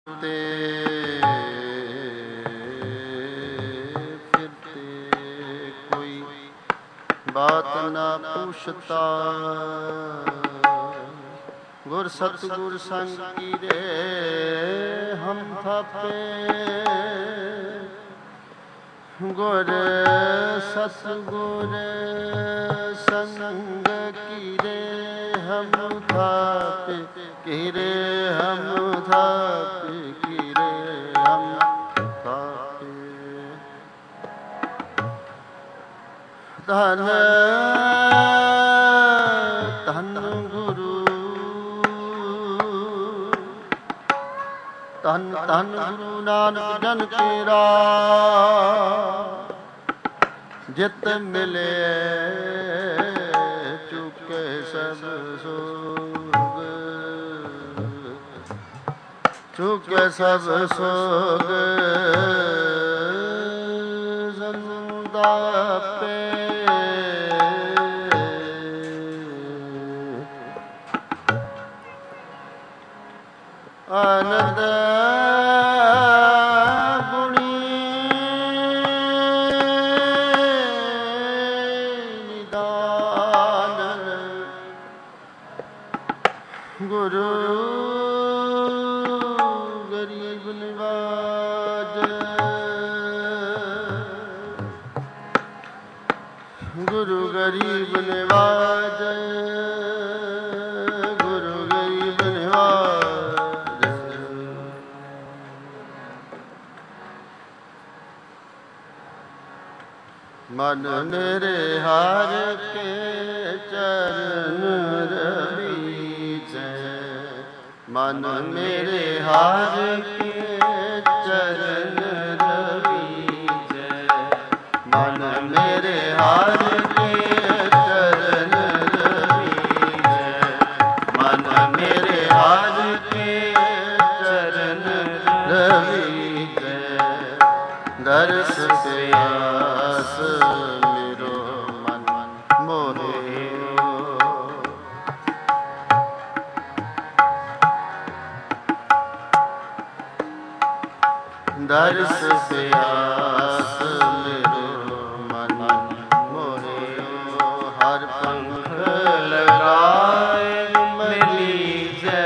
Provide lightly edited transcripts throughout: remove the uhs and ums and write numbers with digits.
ते फिरते कोई बात ना पूछता। गुर सतगुर संग कीरे हम थापे। गुर सतगुर संग कीरे हम थापे। कीरे हम थापे, कीरे हम थापे। धन धन गुरु धन धन गुरु नानक जन तेरा। जित मिले चुके सब सोग। चुके सब सोग संतापे। आनंद गुणी निदान। गुरु गरीब निवाज। गुरु गरीब निवाज। गुरु गरीब निवाज। मन मेरे हार के चरण रवीजै। मन मेरे हार के चरण रवीजै। मन मेरे हार के चरण रवीजै। मन मेरे हार के चरण रवीजै। दर्श प्यास मेरो मन मोहियो। दर्श प्यास मेरो मन मोहियो। हर पंख लगाए मिलीजै।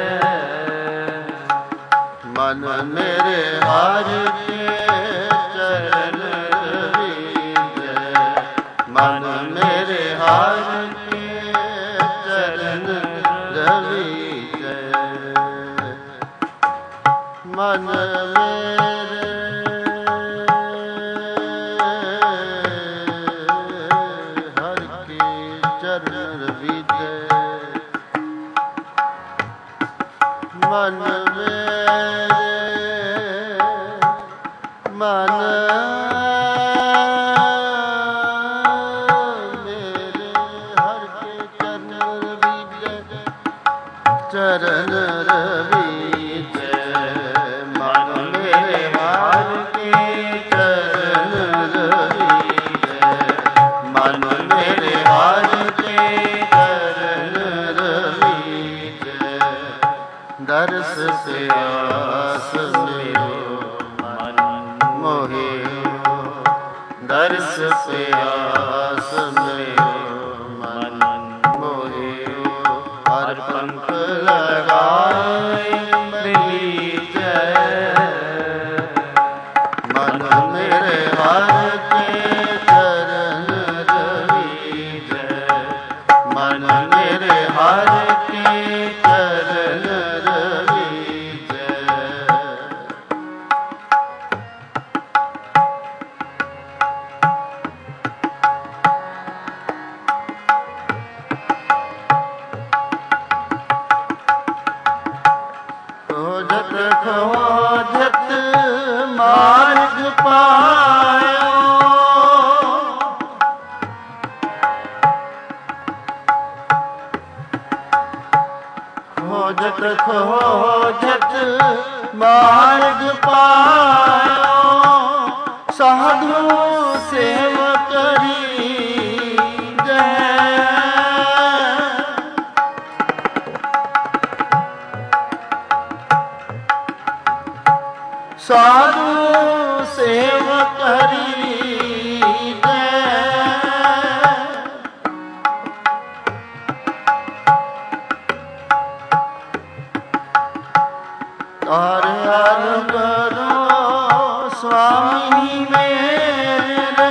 मन मेरे हार के चरण रवीजै। मन मेरे हार के चरण रवीजै। मन मेरे हर के चरण रवीजै। मन मेरे मन मेरे हर के चरण रवीजै। चरण रवीजै। मन मेरे हर के चरण रवीजै। मन मेरे हर के चरण रवीजै। दर्श प्यास मेरो मन मोहियो। दर्श प्यास मेरो मन मोहियो। हर पंख लगाए मिलीजै। मन मेरे हर के चरण रवीजै। मन मेरे हर के चरण रवीजै। खोजत खोजत मार्ग पायो। खोजत खोजत मार्ग पायो। साधु सेव करी जय। ਸਾਧੂ ਸੇਵਕ ਹਰੀ ਤਾਰ ਹਰ ਕਰੋ ਸੁਆਮੀ ਮੇਰੇ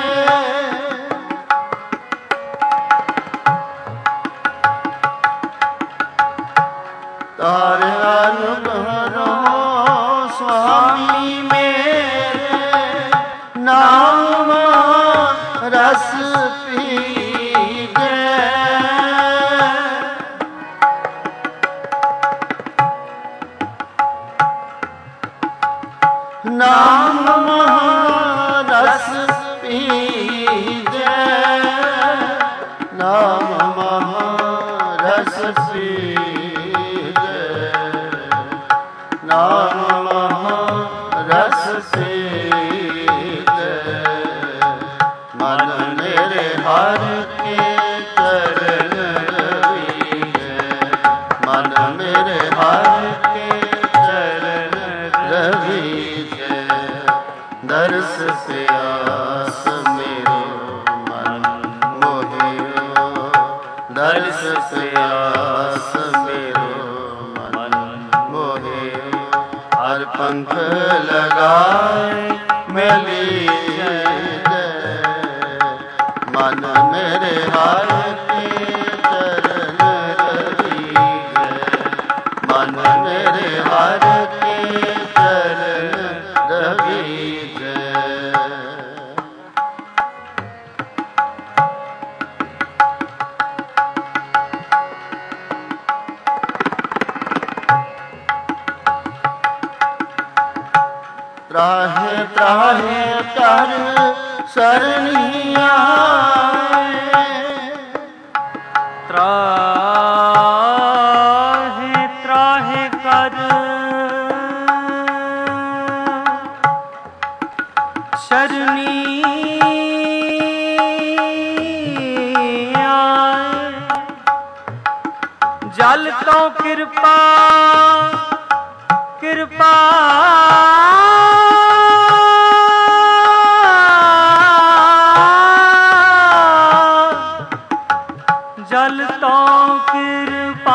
ਤਾਰ ਹਰ ਕਰੋ ਸੁਆਮੀ ਮੇਰੇ ਨਾਮ ਰਸ ਪੀ ਗਏ ਨਾਮ ਰਸ ਪੀਜੈ ਨਾਮ ਰਸ ਪੀਜੈ ਨਾਮ ਰਸ ਪੀਜੈ ਮਨ ਮੇਰੇ ਹਰ ਕੇ ਚਰਨ ਰਵੀਜੈ ਮਨ ਮੇਰੇ ਹਰ ਕੇ ਚਰਨ ਰਵੀਜੈ ਦਰਸ ਪਿਆਸ ਮੇਰੋ ਮਨ ਮੋਹਿਓ ਦਰਸ ਪਿਆਸ ਮੇਰੋ ਮਨ ਮੋਹਿਓ ਹਰ ਪੰਖ ਲਗਾਏ ਮਿਲੀ ਮਨ ਮੇਰੇ ਹਰ ਕੇ ਚਰਨ ਰਵੀਜੈ ਮਨ ਮੇਰੇ ਹਰ ਕੇ ਚਰਨ ਰਵੀਜੈ ਤਰਾਹੇ ਤਰਾਹੇ ਕਰ ਸਰਣੀ ਆਏ ਤਰਾਹੇ ਤਰਾਹੇ ਕਰ ਸ਼ਰਣੀ ਆਏ ਜਲ ਤੋਂ ਕਿਰਪਾ ਕਿਰਪਾ ਜਲ ਤੋਂ ਕਿਰਪਾ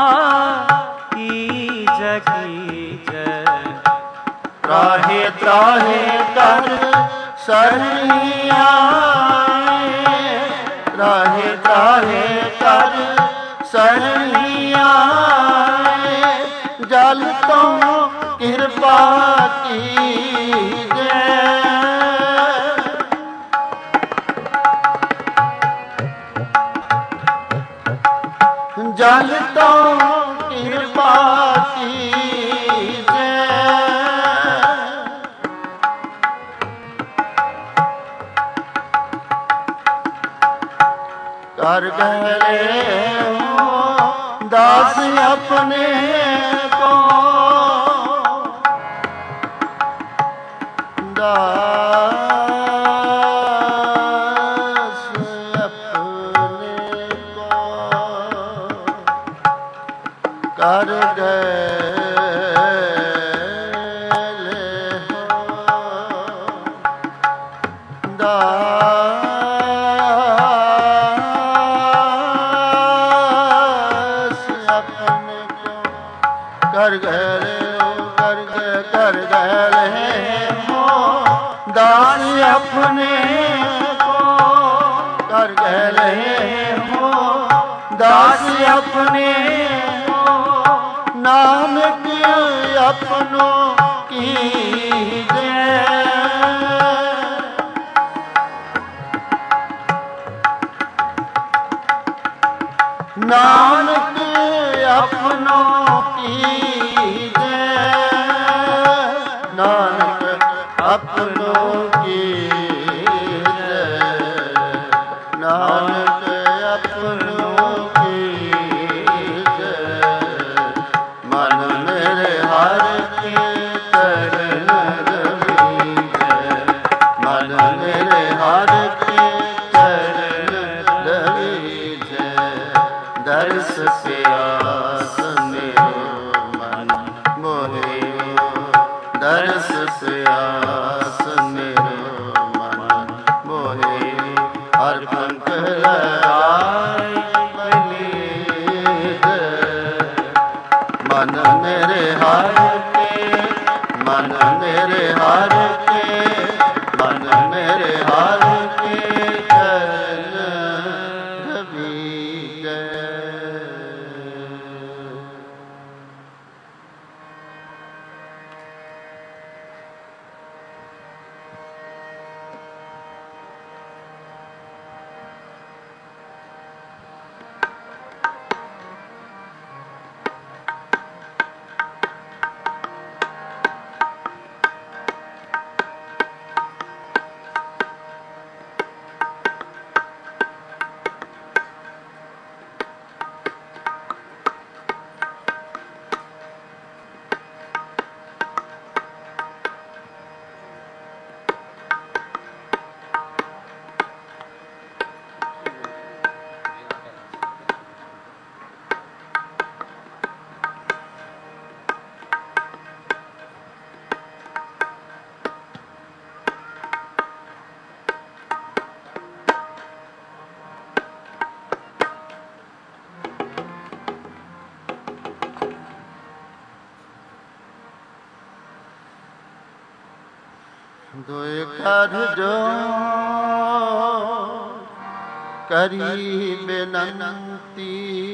ਕੀਜੈ ਕੀਜੈ ਤਰਾਹੇ ਤਰਾਹੇ ਕਰ ਸਰਣੀ ਆਏ ਤਰਾਹੇ ਤਰਾਹੇ ਕਰ ਸਰਣੀ ਆਏ ਜਲ ਤੋਂ ਕਿਰਪਾ ਕੀਜੈ ਜਲ ਤੋਂ ਕਿਰਪਾ ਕੀਜੈ ਕਰ ਗਏ ਹੋ ਦਾਸ ਆਪਣੇ ਕੋ ਕਰ ਗਏ ਦਾਸ ਆਪਣੇ ਕੋ ਕਰ ਗਏ ਹੋ ਦਾਸ ਆਪਣੇ ਕੋ ਕਰ ਗਏ ਹੋ ਦਾਸ ਆਪਣੇ ਨਾਨਕ ਆਪਨੋ ਕੀਜੈ ਨਾਨਕ ਆਪਨੋ ਕੀਜੈ ਨਾਨਕ ਆਪਨੋ ਕੀਜੈ ਨਾਨਕ ਆਪਨੋ ਦਰਸ ਪਿਆਸ ਮੇਰੋ ਮਨ ਮੋਹਿਓ ਦਰਸ तरस प्यास मेरो मन मोहे हर पंख लगाए बलीद। मन मेरे हर के, मन मेरे हर के, मन मेरे हर के चरण रवि जय। दुय कर जो करी बेनंती।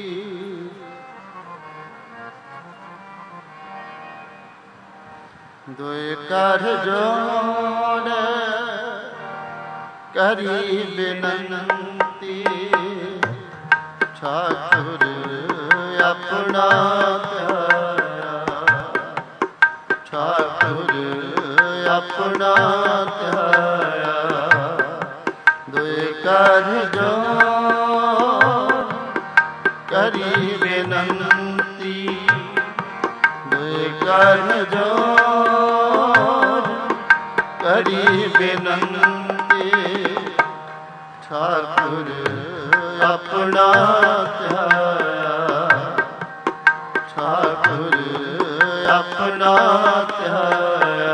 दुय कर जोड़ करी बेनंती। ठाकुर अपना ठाकुर अपना ध्याया। दुय कर जो करी बेनंती। दुय कर जो करी बेनंती। ठाकुर अपना ध्याया। ठाकुर अपना ध्याया।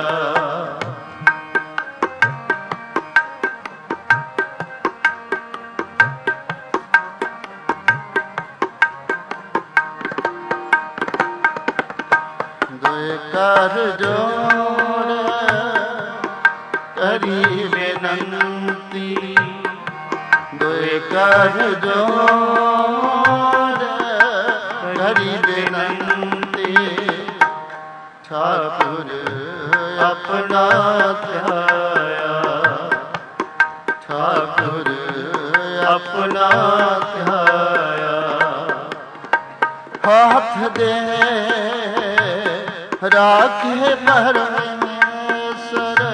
दुय कर जोड़ करी बेनंती। दुय कर जोड़ करी बेनंती। ठाकुर अपना ध्याया। ठाकुर अपना ध्याया। हाथ दे राखे परमेश्वर।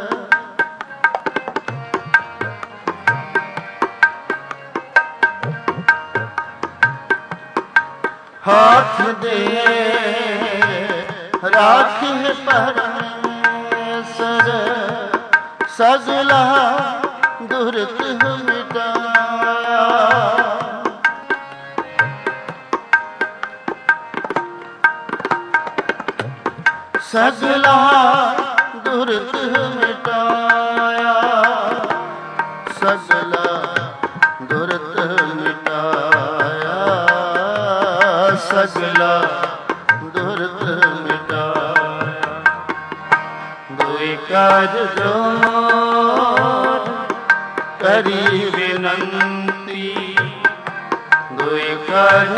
हाथ दे राखे परमेश्वर। सगला दुर्त मिटाया। सगला दुर्त मिटाया। सगला दुर्त मिटाया। सगला दुर्त मिटाया। दुय कर जोड़ करी बेनंती। दुय कर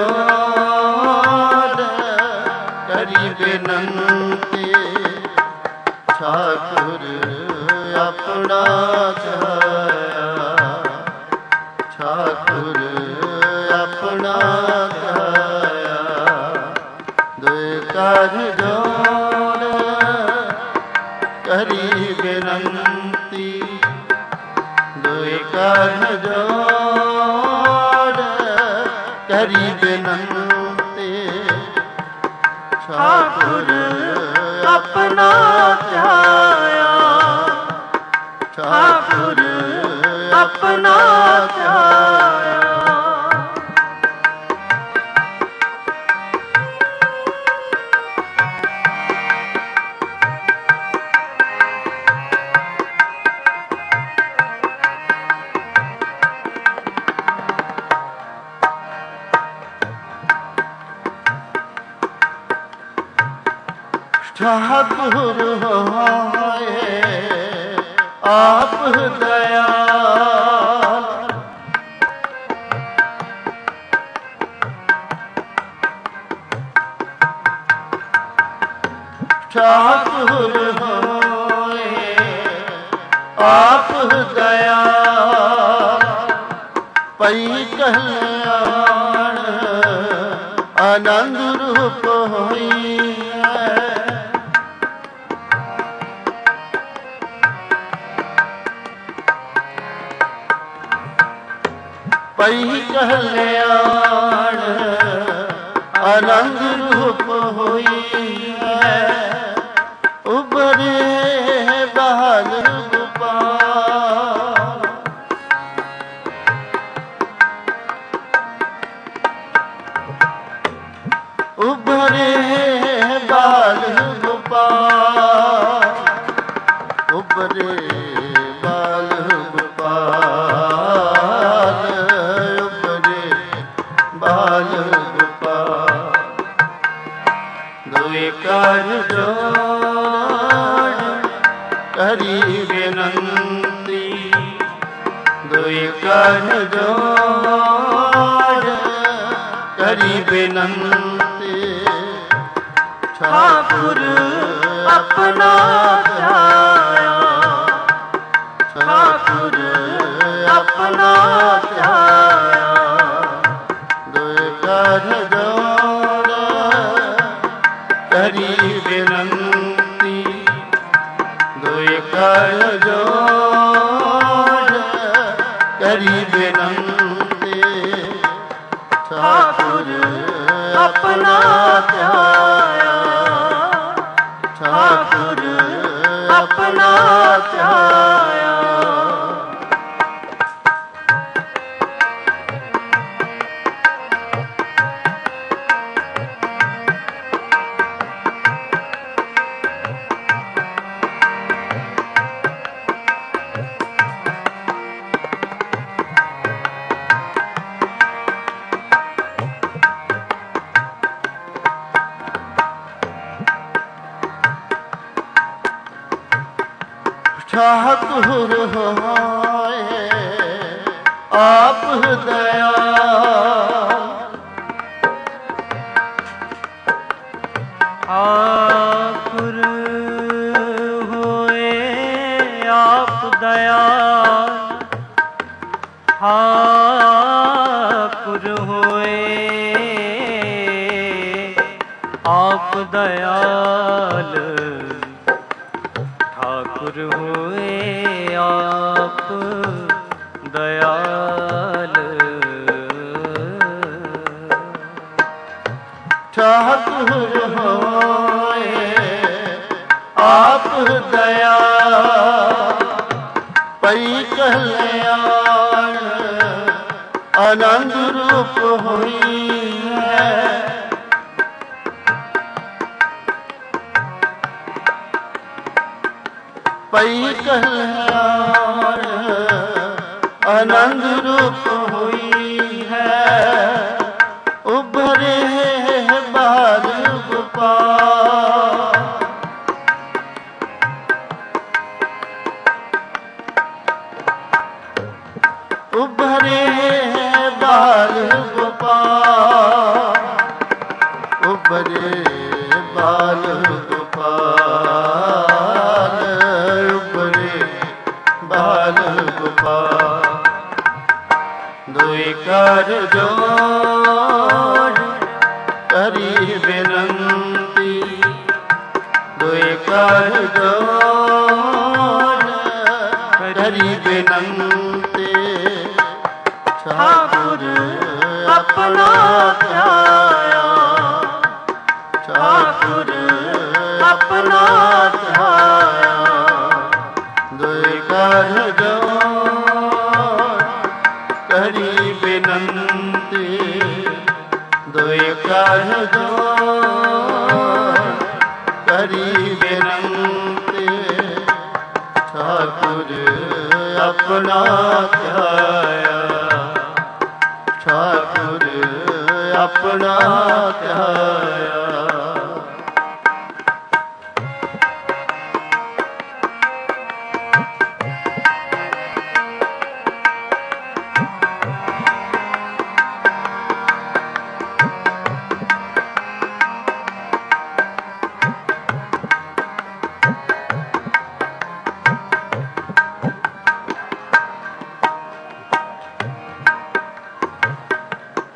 जोड़ करी बेनंती। ठाकुर अपना ध्याया। ठाकुर अपना ध्याया। दुय कर जोड़ करी बेनंती। दुय कर जोड़ करी बेनंती। ठाकुर अपना ध्याया। ठाकुर अपना ध्याया। ठाकुर होए आप दयाल। ठाकुर होए आप दयाल। पई कल्याण आनंद रूप होई है। पई कल्याण आनंद रूप होई है। उबरे बाल गोपाल। उबरे बाल गोपाल। उबरे बाल गोपाल। उबरे बाल गोपाल। दुई कर जोड़ करी बेनंती। दुई कर जोड़ करी बेनंती। ठाकुर अपना ध्याया। ठाकुर अपना ध्याया। दुई कर जोड़ करी बेनंती। दुई कर जोड़ करी बेनंती। ठाकुर अपना ध्याया। ठाकुर अपना ध्याया। ठाकुर होए आप दयाल। ठाकुर होए आप दयाल। ठाकुर होए आप दयाल। ठाकुर होए आप दयाल। ठाकुर होए आप दयाल। पई कल्याण आनंद रूप होई है। पई कल्याण आनंद रूप हुई है। उभरे बाल गोपाल। उभरे बाल गोपाल। उभरे बाल गोपाल। उभरे बाल गोपाल। दुई कर जोड़ करी बेनंती। दुई कर जोड़ करी बेनंती। ठाकुर अपना ध्याया। ठाकुर अपना ध्याया। दुई कर जोड़ करी बेनंती। दुई कर जोड़ करी बेनंती। ठाकुर अपना ध्याया। ठाकुर अपना ध्याया।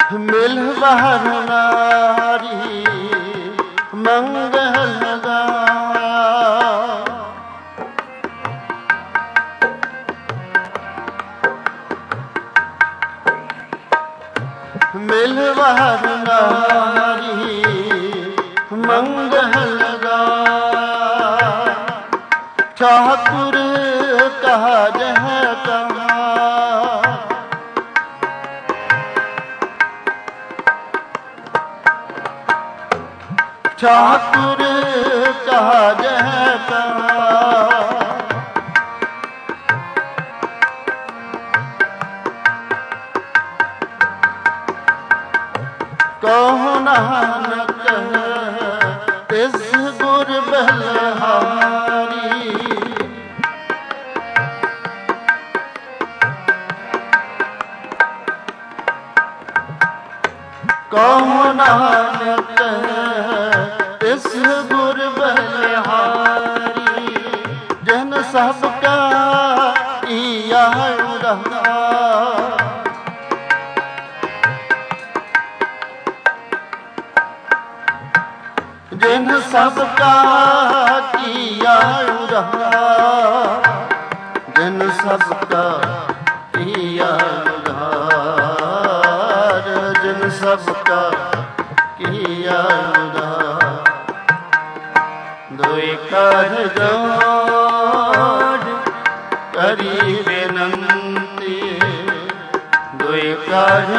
ਮਿਲ ਬਾਹਰ ਨਾਰੀ ਮੰਗਲ ਗਾਇਆ। ਮਿਲ ਬਾਹਰ ਨਾਰੀ ਮੰਗਲ ਗਾਇਆ। ਠਾਕੁਰ ਕਹਾ ਜਹ ਕਹਾ ठाकुर कहा जह कहा। कहो नानक तिस गुर बलहारी। कहो नानक इस गुर बलिहारी। जन सब का किया उद्धार। जिन सब का किया उद्धार। जिन सब का किया उद्धार। जिन सब का किया उद्धार। दुई कर जोड़ करी बेनंती। दुई कर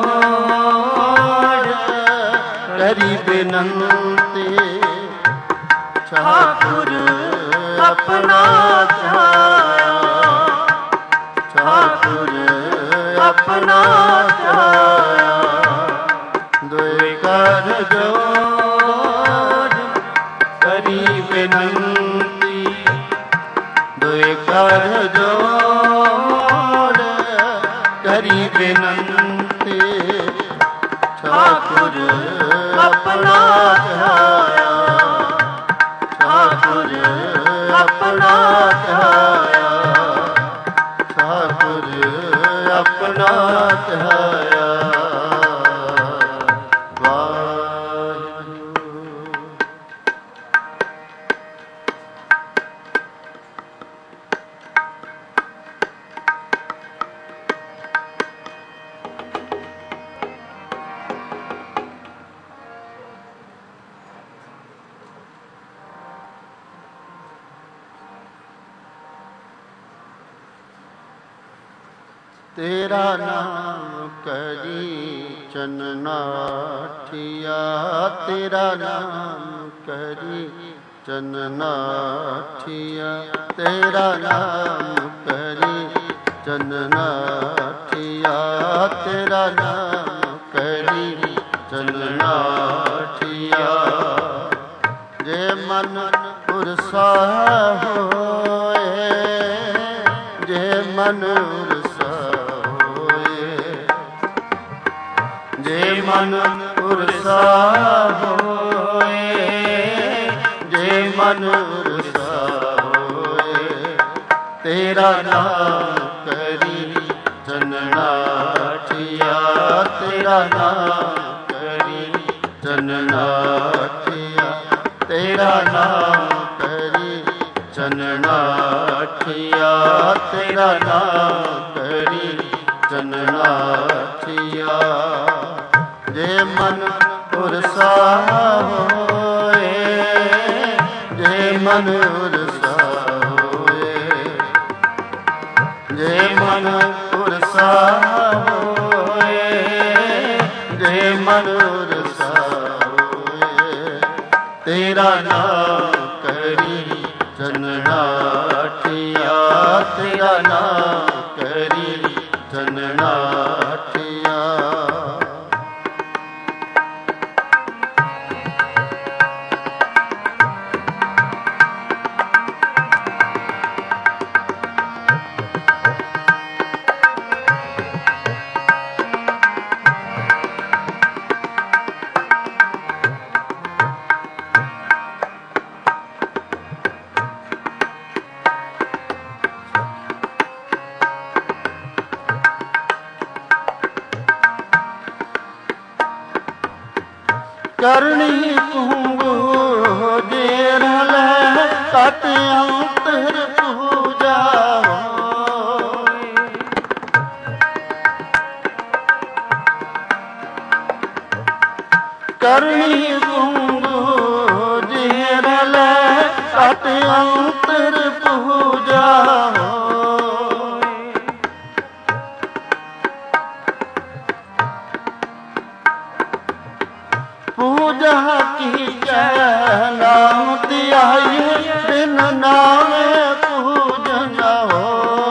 जोड़ करी बेनंती। ठाकुर अपना ध्याया। ठाकुर अपना ध्याया। दुई कर जोड़ करी बेनंती। दुई कर जोड़ करी बेनंती। ठाकुर अपना ध्याया। ठाकुर अपना ध्याया। ठाकुर अपना ध्याया। तेरा नाम करी चननाठिया। तेरा नाम करी चननाठिया। तेरा नाम करी चननाठिया। तेरा नाम करी चननाठिया। जे मन उरसा होए। जे मन जे मन उरसा होए। जे मन उरसा होए। तेरा नाम करी चननाठिया। तेरा नाम करी चननाठिया। तेरा नाम करी चननाठिया। तेरा नाम करी चननाठिया। जे मन उरसा होए। जे मन उरसा होए। जे मन उरसा होए। जे मन उरसा होए। तेरा नाम करी चननाठिया। तेरा नाम करी चननाठिया। ਕਰਨੀ ਕੂੰਗੂ ਜੇਰ ਲੈ ਕਟ ਅੰਤਰ ਪੂਜਾ ਕਰਨੀ ਕੂੰਗੂ ਜੇਰ ਲੈ ਕਟ ਅੰਤਰ ਪੂਜਾ पूजा कीजै नाम ध्याई बिन नामे पूजन हो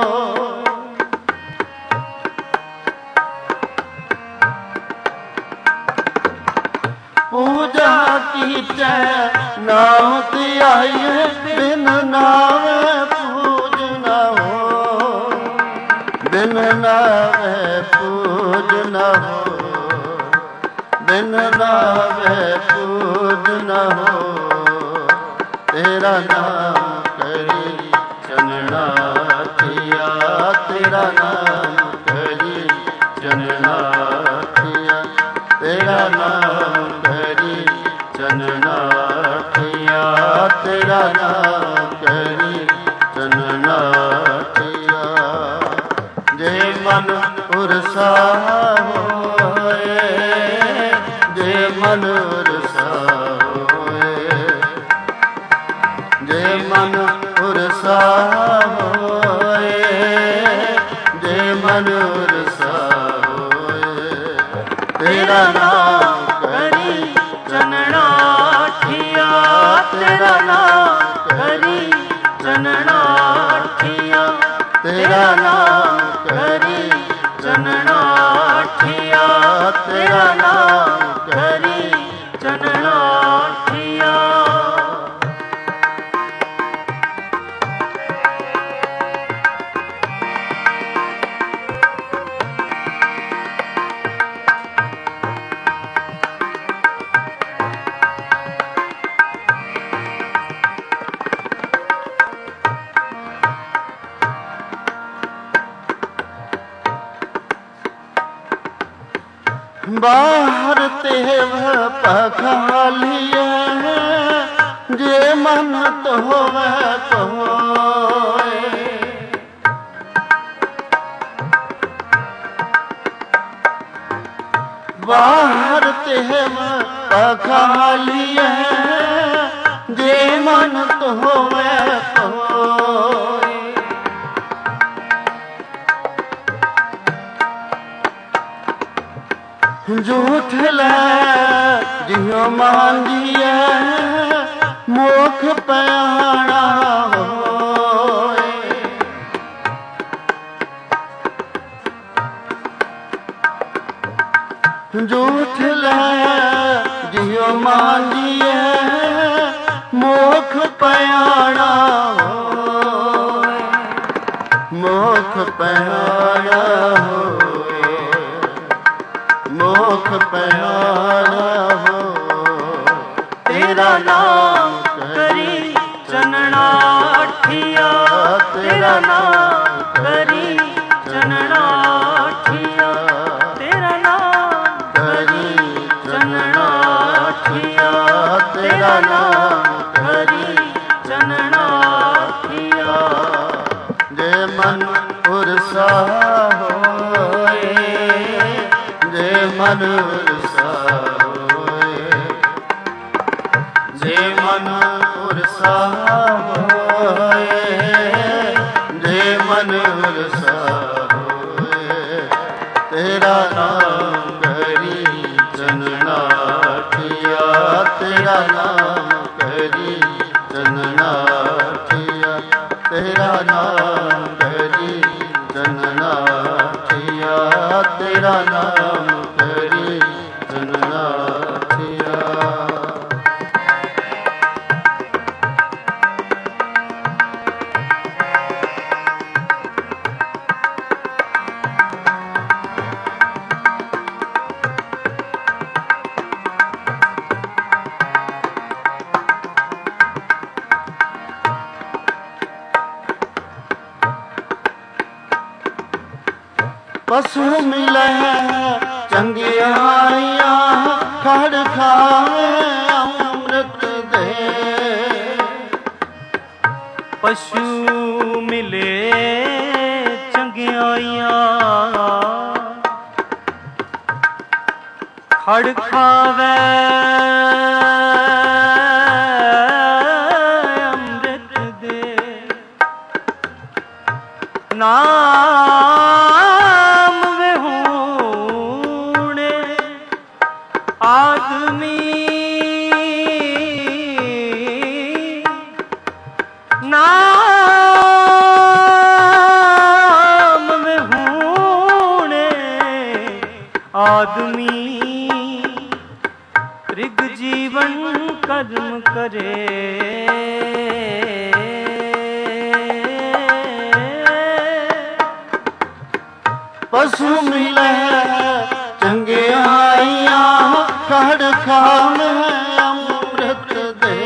पूजा कीजै नाम ध्याई बिन नामे पूजन हो बिन नामे पूजन हो बिन नावे पूज न हो तेरा नाम करी चनना थिया तेरा नाम करी चनना थिया तेरा नाम करी चनना थिया तेरा नाम करी चनना थिया जे मन उरसा होए जे मन उरसा होए जे मन उरसा होए जे मन उरसा होए तेरा नाम करी चनना ठिया तेरा नाम करी चनना ठिया तेरा नाम करी चनना ठिया तेरा नाम करी चनना ठिया बाहर तेव पखालिए जे मन तो होवे तो बाहर तेव पखालिए जे मन तो होवे तो झूठ लै जियो मांगिए मोख प्यारा होए झूठ लै जियो मांगिए मोख प्यारा होए मोख प्यारा होए मोख प्यारा हो तेरा नाम करी चनना ठिया तेरा नाम करी चनना ठिया तेरा नाम करी चनना ठिया तेरा नाम करी चनना ठिया जे मन उरसा होए जे मन उरसा होए जे मन उरसा होए जे मन उरसा होए तेरा नाम करी चनना ठिया तेरा नाम करी चनना ठिया तेरा नाम करी चनना ठिया तेरा नाम करी चनना ठिया पशु मिले चंगियाइया ਖੜ ਖਾਵੇ ਅੰਮ੍ਰਿਤ ਦੇ। ਪਸ਼ੂ ਮਿਲੇ ਚੰਗਿਆਈਆਂ ਖੜ ਖਾਵੇ ਅੰਮ੍ਰਿਤ ਦੇ। ਨਾਮ ਵਿਹੂਣੇ ਆਦਮੀ ਨਾਮ ਵਿਹੂਣੇ ਆਦਮੀ ਤ੍ਰਿਗ ਜੀਵਨ ਕਰਮ ਕਰੇ। ਪਸ਼ੂ ਮਿਲੇ ਚੰਗਿਆਈਆਂ ਖੜ ਖਾਵੇ ਅੰਮ੍ਰਿਤ ਦੇ।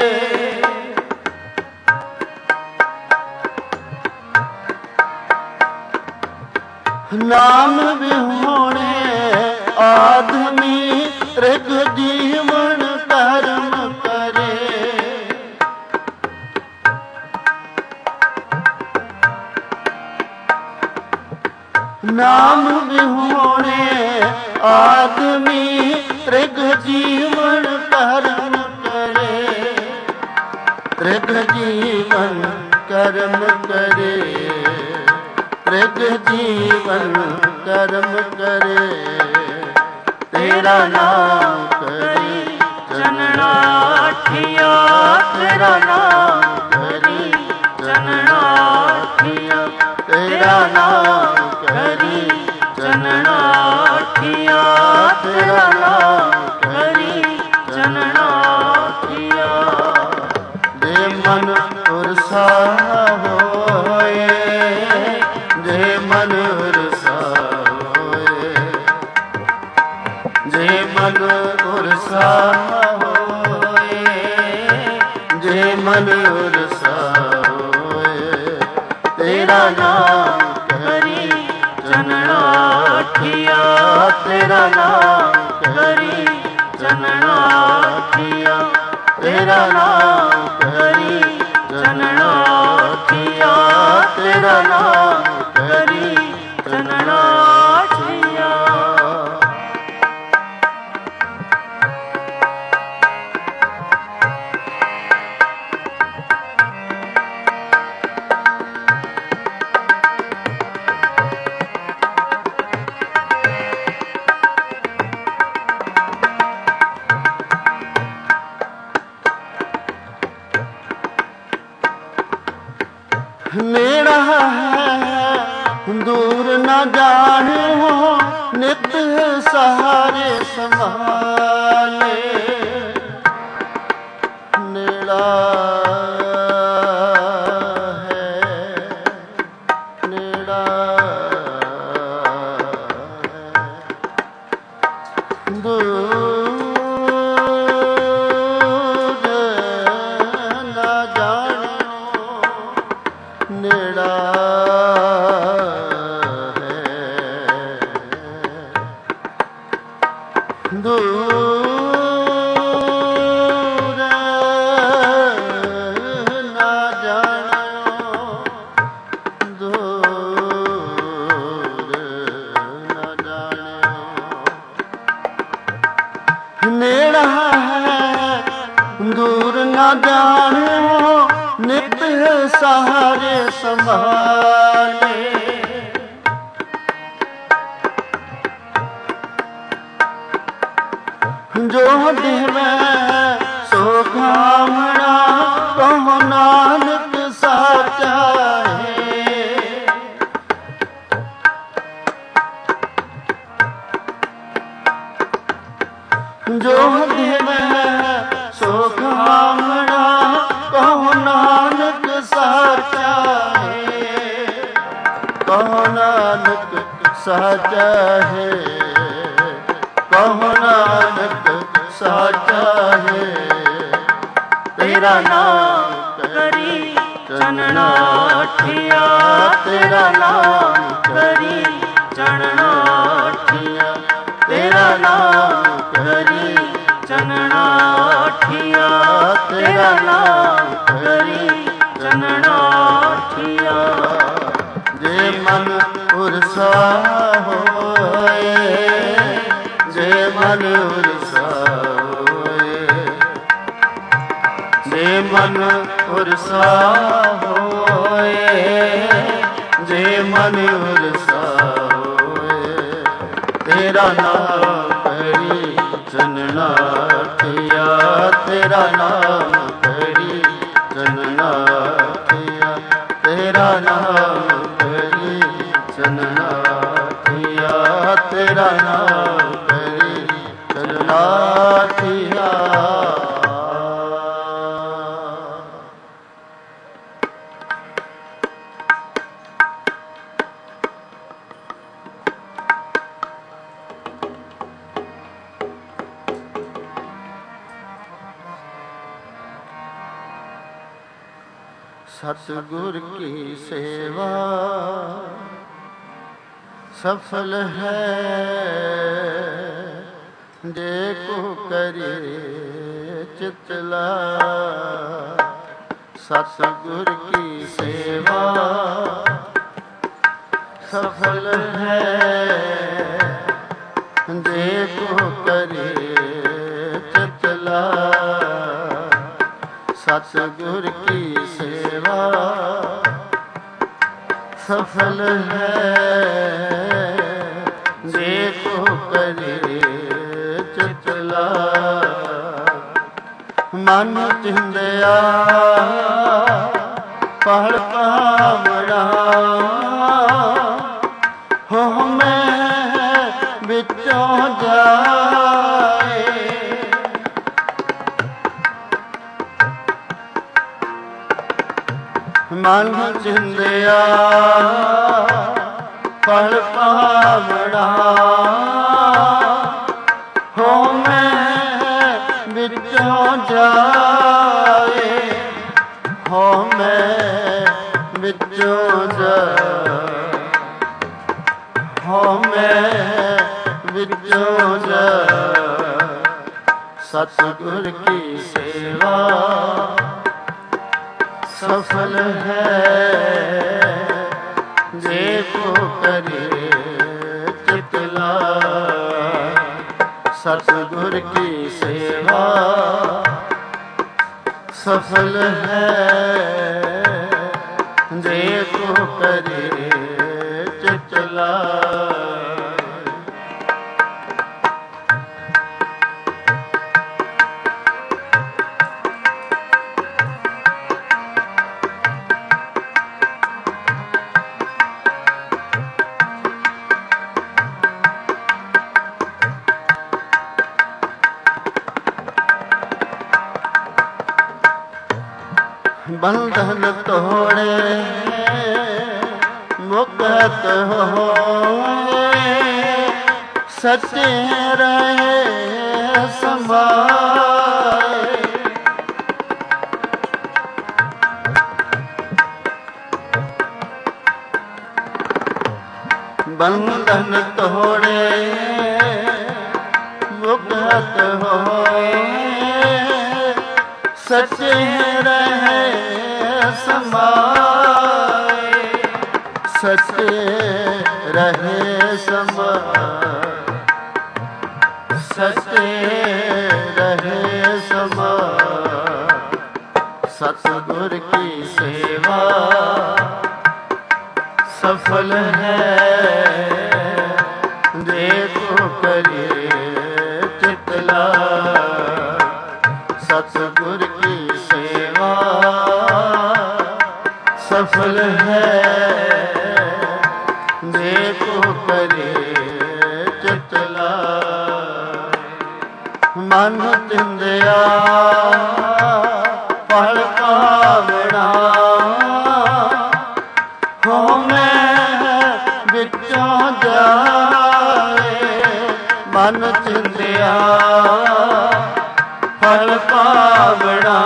ਨਾਮ ਵਿਹੂਣੇ ਆਦਮੀ ਤ੍ਰਿਗ ਜੀਵਨ ਕਰਮ ਕਰੇ। ਨਾਮ ਵਿਹੂਣੇ ਆਦਮੀ ਤ੍ਰਿਗ ਜੀਵਨ ਕਰਮ ਕਰੇ। ਤ੍ਰਿਗ ਜੀਵਨ ਕਰਮ ਕਰੇ। ਤ੍ਰਿਗ ਜੀਵਨ ਕਰਮ ਕਰੇ। ਤੇਰਾ ਨਾਮ ਕਰੀ ਚਨਣਾਠੀਆ। ਤੇਰਾ ਨਾਮ ਕਰੀ ਚਨਣਾਠੀਆ। ਤੇਰਾ ਨਾਮ ਕਰੀ ਚਨਣਾਠੀਆ। ਤੇਰਾ ਨਾਮ ਕਰੀ ਚਨਣਾਠੀਆ। ਜੇ ਮਨ ਉਰਸਾ ਹੋਏ। ਜੇ ਮਨ ਉਰਸਾ ਹੋਏ। ਜੇ ਮਨ ਉਰਸਾ ਹੋਏ। ਜੇ ਮਨ ਉਰਸਾ ਹੋਏ। ਤੇਰਾ ਨਾਮ ਕਰੀ ਚਨਣਾਠੀਆ। ਤੇਰਾ ਨਾਮ ਕਰੀ ਚਨਣਾਠੀਆ। ਤੇਰਾ ਨਾਮ ਕਰੀ ਚਨਣਾਠੀਆ। ਤੇਰਾ ਨਾਮ ਕਰੀ ਚਨਣਾਠੀਆ। ਨੇੜਾ ਹੈ ਦੂਰ ਨਾ ਜਾਣਿਓ। ਨਿਤ ਸਹਾਰੇ ਸੰਭਾਲੇ। ਨੇੜਾ ਹੈ ਨੇੜਾ ਹੈ ਦੂਰ ਨਾ ਜਾਣਿਓ। ਨੇੜਾ ਹੈ ਦੂਰ ਨਾ ਜਾਣਿਓ। ਦੂਰ ਨਾ ਜਾਣਿਓ। ਨੇੜਾ ਹੈ ਦੂਰ ਨਾ ਜਾਣਿਓ। ਨਿਤ ਸਹਾਰੇ ਸੰਭਾਲੇ। ਜੋ ਦੇਵੈ ਸੋ ਕਾਮਣਾ। ਕਹੋ ਨਾਨਕ ਸਾਚਾ ਹੈ। ਜੋ ਦੇਵੈ ਸੋ ਕਾਮਣਾ। ਕਹੋ ਨਾਨਕ ਸਾਚਾ ਹੈ। ਕਹੋ ਨਾਨਕ ਸਾਚਾ ਹੈ। ਕਹੋ ਨਾਨਕ ਸਾਚਾ ਹੈ। ਤੇਰਾ ਨਾਮ ਕਰੀ ਚਨਣਾਠੀਆ। ਤੇਰਾ ਨਾਮ ਕਰੀ ਚਨਣਾਠੀਆ। ਤੇਰਾ ਨਾਮ ਕਰੀ ਤੇਰਾ ਨਾਮ ਕਰੀ ਚਨਣਾਠੀਆ। ਜੇ ਮਨ ਉਰਸਾ ਹੋਏ, ਜੇ ਮਨ ਉਰਸਾ ਹੋਏ, ਜੇ ਮਨ ਉਰਸਾ ਹੋਏ, ਜੇ ਮਨ ਉਰਸਾ ਹੋਏ, ਤੇਰਾ ਨਾਮ ਕਰੀ ਚਨਣਾਠੀਆ, ਤੇਰਾ ਨਾਮ ਕਰੀ ਚਨਣਾਠੀਆ, ਤੇਰਾ ਨਾਮ ਕਰੀ ਚਨਣਾਠੀਆ, ਤੇਰਾ ਨਾਮ ਕਰੀ ਚਨਣਾਠੀਆ। सतगुर की सेवा सफल है, जे को करे चितला। सतगुर की सेवा सफल है, जे को करे चितला। सतगुर की सेवा सफल है, जे को करे चितला। मन चिंदया पहल पावड़ा, हो मैं बिचों जाए। मन चिंदया पल पावड़ा, हो मैं बिचों जाए, हो मैं बिचों जाए, हो मैं बिचों जाए। सतगुर की सेवा सफल है, जे को करे चितला। सतगुर की सेवा सफल है, जे को करे चितला। बंधन तोड़े मुक्त होए, सच्चे रहे समाए। बंधन तोड़े मुक्त होए, सच्चे रहे समाए। सच्चे रहे समाए, सच्चे रहे समाए। सतगुर की सेवा सफल है, जे को करे चितला। सतगुर की सेवा सफल है, जे को करे चितला। मन चिंदया पल पावड़ा, हो मैं बिचों जाए। मन चिंदया पल पावड़ा,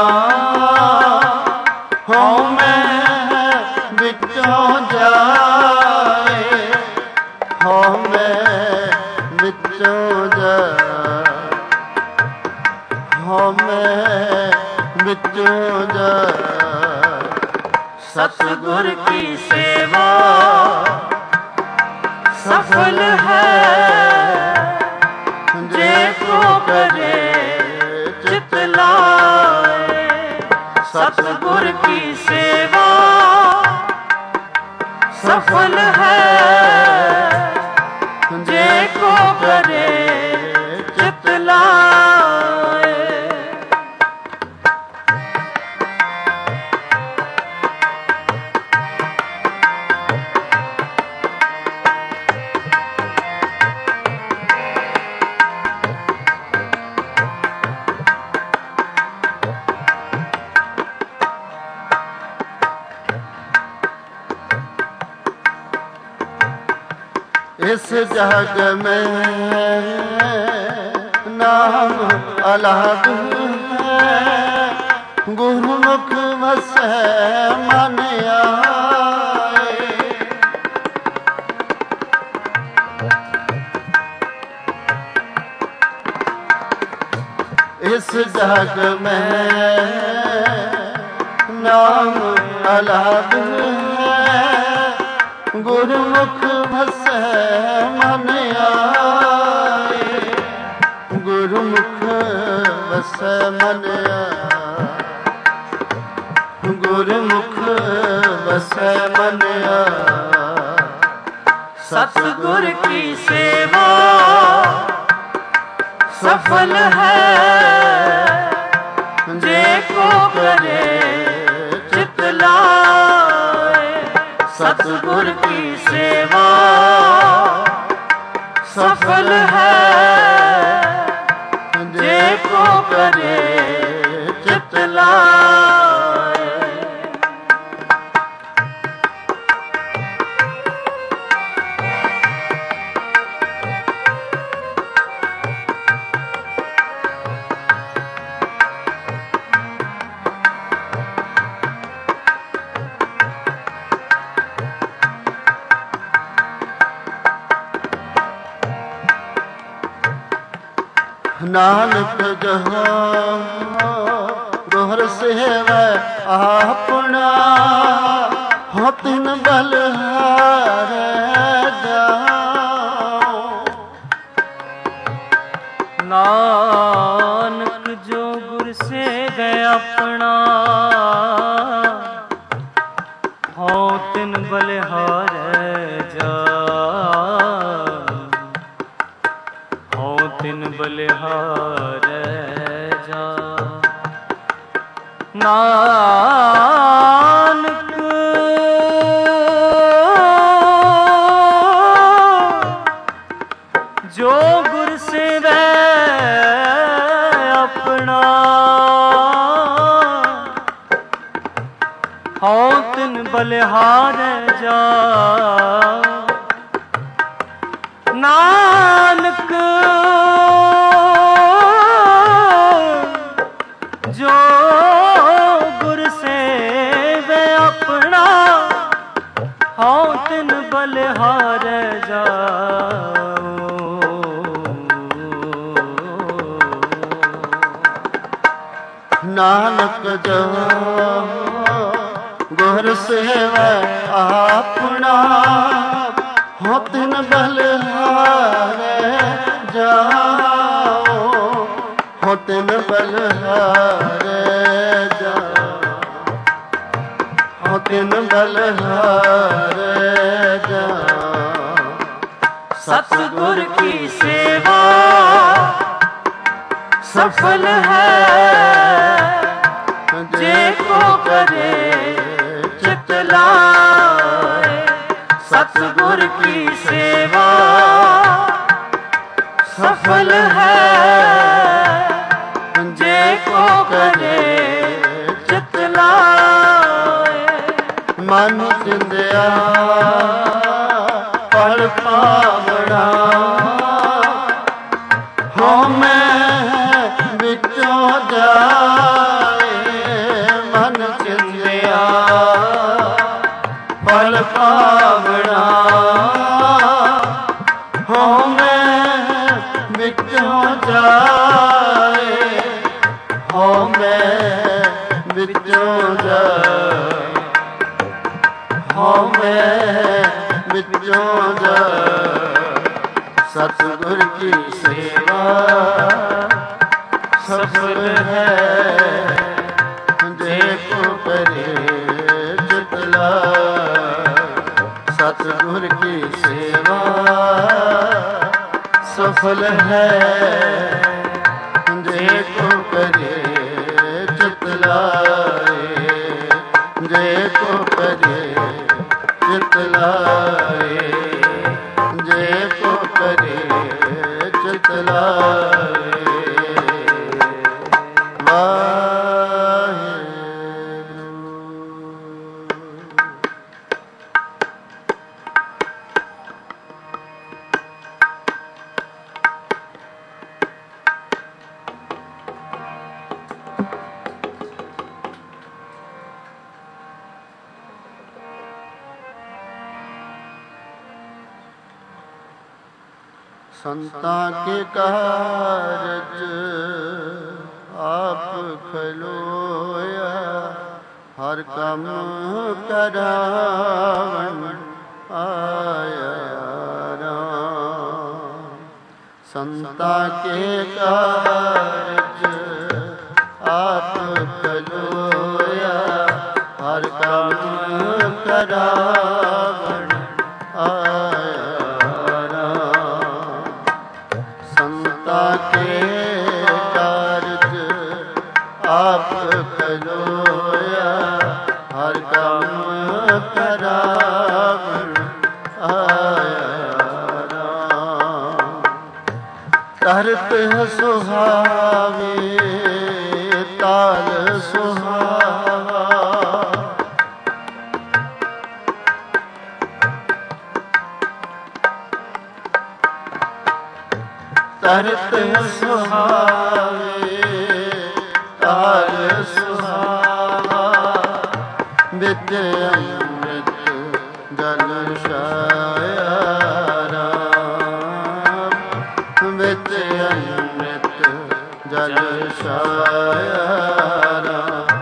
हो मैं बिचों जाए, हो मैं बिचों जाए, हो मैं ਵਿੱਚੋਂ ਜਾਏ। सतगुर की सेवा सफल है, जे को करे चित लाए। सतगुर की सेवा सफल है, जे को करे चित लाए। इस जग में नाम अलग है, गुरुमुख वसै मन आए। इस जग में नाम अलग है, गुरुमुख वसै मन आए। गुरुमुख वसै मन आए, गुरुमुख वसै मन आए। सतगुर की सेवा सफल है, जे को करे चित लाए। सतगुर की सेवा सफल है, जे को करे चित लाए। नानक जहाँ गुर सेवै आपना, हो तिन बलिहारै जाओ। नानक जो गुर सेवै अपना, हो तिन बलिहारै जाओ। हो तिन बलिहारै जाओ। नानक जो गुर सेवै अपना, हो तिन बलिहारै जाओ। नानक जो गुर सेवै अपना, हो तिन बलिहारै जाओ। नानक जो गुर सेवै आपना, हो तिन बलिहारै जाओ। हो तिन बलिहारै जाओ। हो तिन बलिहारै जाओ। सतगुर की सेवा सफल है, जे को करे चित लाए। सतगुर की सेवा सफल है, जे को करे चित लाए। मन चिंदिया पल पावड़ा, हो मैं विचों जाए। मन चिंदिया पल पावड़ा, हो मैं विचों जाए। हो मैं ਮੈਂ ਵਿੱਚੋਂ ਜਾਏ। ਸਤਿਗੁਰ ਕੀ ਸੇਵਾ ਸਫਲ ਹੈ, ਜੇ ਕੋ ਕਰੇ ਚਿਤ ਲਾਏ। ਸਤਿਗੁਰ ਕੀ ਸੇਵਾ ਸਫਲ ਹੈ, ਜੇ ਕੋ ਕਰੇ ਚਿਤ ਲਾਏ। ਜੇ ਕੋ ਕਰੇ ਚਿਤ ਲਾਏ, ਜੇ ਕੋ ਕਰੇ ਚਿਤ ਲਾਏ। ਸੰਤਾਂ ਕੇ ਕਾਰਜ ਆਪ ਖਲੋਇਆ, ਹਰ ਕੰਮ ਕਰਾਵਣ ਆਇਆ ਰਾਮ। ਸੰਤਾਂ ਕੇ ਕਾਰਜ ਆਪ ਖਲੋਇਆ, ਹਰ ਕੰਮ ਕਰਾਵਣ ਆਇਆ। ਸੰਤਾਂ ਕੇ ਕਾਰਜ ਆਪ ਖਲੋਇਆ, ਹਰ ਕੰਮ ਕਰਾਵਣ ਆਇਆ ਰਾਮ। ਧਰਤ ਸੁਹਾਵੇ ਤਾਲ ਸੁਹਾਵਾ, ਧਰਤ ਸੁਹਾਵੇ ਤਾਲ ਸੁਹਾਵਾ, ਵਿੱਚ ਅੰਮ੍ਰਿਤ ਜਲ ਛਾਇਆ ਰਾਮ। ਵਿੱਚ ਅੰਮ੍ਰਿਤ ਜਲ ਛਾਇਆ ਰਾਮ।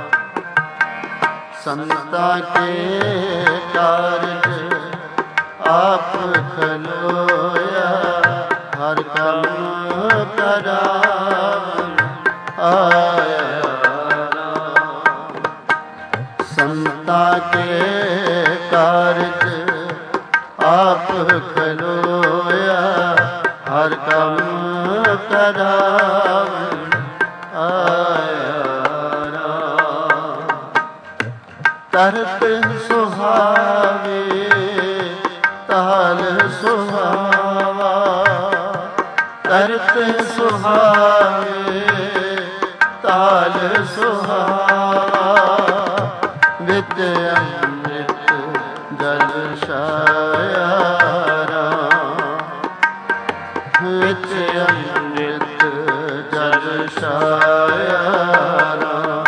ਸੰਤਾਂ ਕੇ ਕਾਰਜ ਆਪ ਖਲੋਇਆ, ਹਰ ਕੰਮ ਕਰਾਵਣ ਆਇਆ ਰਾਮ। ਸੰਤਾਂ ਕੇ ਕਾਰਜ ਆਪ ਖਲੋਇਆ, ਹਰ ਕੰਮ ਕਰਾਵਣ ਆਇਆ ਰਾਮ। ਧਰਤ ਸੁਹਾਵੇ ਤਾਲ ਸੁਹਾਵਾ, ਧਰਤ ਸੁਹਾਵੇ ਤਾਲ ਸੁਹਾਵਾ, ਵਿੱਚ ਅੰਮ੍ਰਿਤ ਜਲ ਛਾਇਆ ਰਾਮ। ਵਿੱਚ ਅੰਮ੍ਰਿਤ ਜਲ ਛਾਇਆ ਰਾਮ।